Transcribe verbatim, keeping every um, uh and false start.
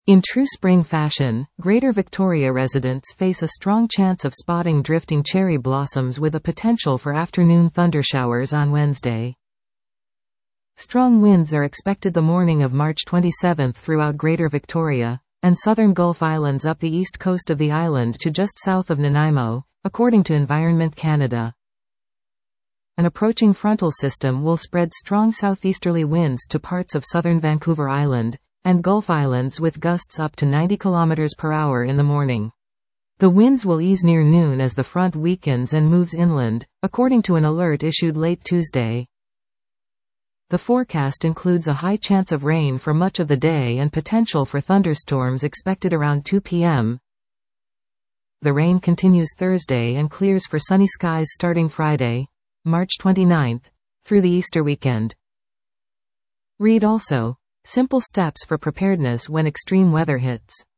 In true spring fashion, Greater Victoria residents face a strong chance of spotting drifting cherry blossoms with a potential for afternoon thundershowers on Wednesday. Strong winds are expected the morning of March twenty-seventh throughout Greater Victoria and southern Gulf Islands up the east coast of the island to just south of Nanaimo, according to Environment Canada. An approaching frontal system will spread strong southeasterly winds to parts of southern Vancouver Island and Gulf Islands with gusts up to ninety kilometers per hour in the morning. The winds will ease near noon as the front weakens and moves inland, according to an alert issued late Tuesday. The forecast includes a high chance of rain for much of the day and potential for thunderstorms expected around two p m The rain continues Thursday and clears for sunny skies starting Friday, March twenty-ninth, through the Easter weekend. Read also, Simple Steps for Preparedness When Extreme Weather Hits.